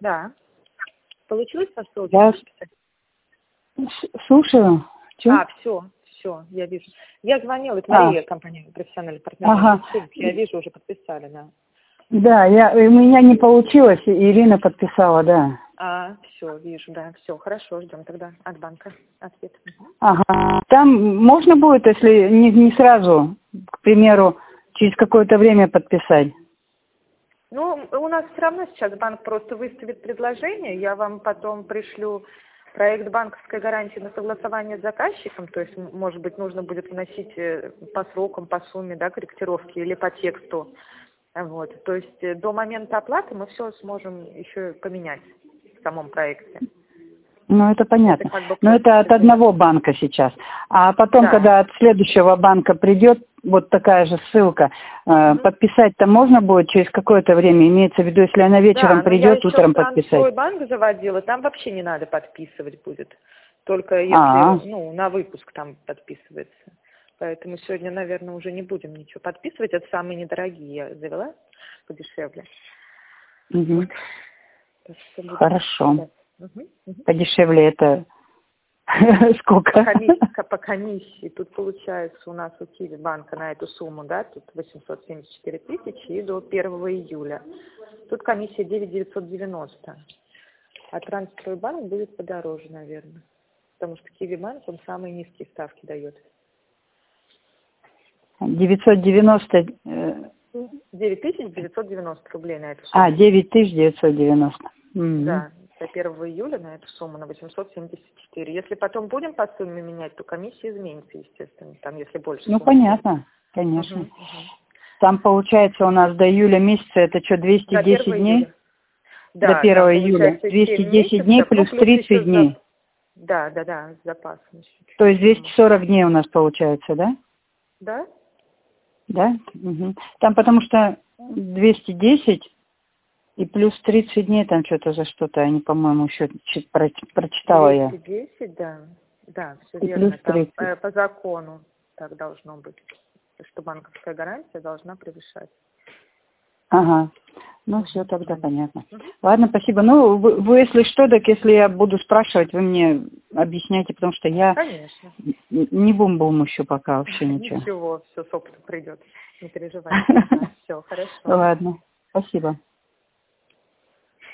Да. Получилось посылку? Я слушаю. Чё? Все, я вижу. Я звонила, это Мария, компания профессиональный партнер. Ага. Я вижу, уже подписали, да. Да, у меня не получилось, Ирина подписала, да. Все, вижу, да, все, хорошо, ждем тогда от банка ответ. Ага. Там можно будет, если не сразу, к примеру, через какое-то время подписать? Ну, у нас все равно сейчас банк просто выставит предложение, я вам потом пришлю проект банковской гарантии на согласование с заказчиком, то есть, может быть, нужно будет вносить по срокам, по сумме, да, корректировки или по тексту. Вот, то есть до момента оплаты мы все сможем еще поменять в самом проекте. Ну, это понятно. Это Но это от одного банка сейчас. А потом, когда от следующего банка придет вот такая же ссылка, подписать-то можно будет через какое-то время? Имеется в виду, если она вечером придет, утром подписать? Да, я свой банк заводила, там вообще не надо подписывать будет. Только если, на выпуск там подписывается. Поэтому сегодня, наверное, уже не будем ничего подписывать. Это самые недорогие я завела, подешевле. Угу. Вот. Хорошо. Подешевле это сколько? По комиссии. Тут получается у нас у Киви банка на эту сумму, да, тут 874 тысячи и до 1 июля. Тут комиссия 990. А Трансфер банк будет подороже, наверное. Потому что Киви банк, он самые низкие ставки дает. 990... 9990 рублей на эту сумму. 9990. Да, до 1 июля на эту сумму, на 874. Если потом будем по сумме менять, то комиссия изменится, естественно, там, если больше. Ну, понятно, конечно. Там, получается, у нас до июля месяца, это что, 210 дней? Да, до 1 июля. 210 дней плюс 30 дней. Да, с запасом. То есть 240 дней у нас получается, да? Да. Да? Угу. Там потому что 210 и плюс 30 дней там что-то за что-то, они, по-моему, еще прочитала 210, я. Да, все и верно. Плюс 30. Там, по закону так должно быть, что банковская гарантия должна превышать. Ага. Ну, все тогда понятно. Ладно, спасибо. Ну, вы, если что, так если я буду спрашивать, вы мне объясняйте, потому что я Конечно. не бум-бум еще пока вообще ничего. Ничего, все с опытом придет. Не переживайте. Все, хорошо. Ладно, спасибо.